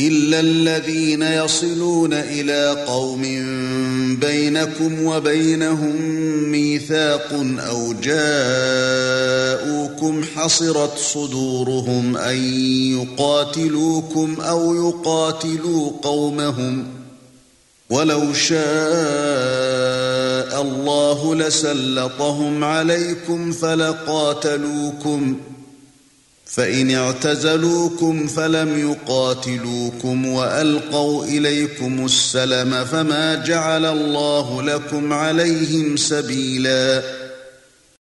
إلا الذين يصلون إلى قوم بينكم وبينهم ميثاق أو جاءوكم حصرت صدورهم أن يقاتلوكم أو يقاتلوا قومهم ولو شاء الله لسلطهم عليكم فلقاتلوكم فإن اعتزلوكم فلم يقاتلوكم وألقوا إليكم السلم فما جعل الله لكم عليهم سبيلا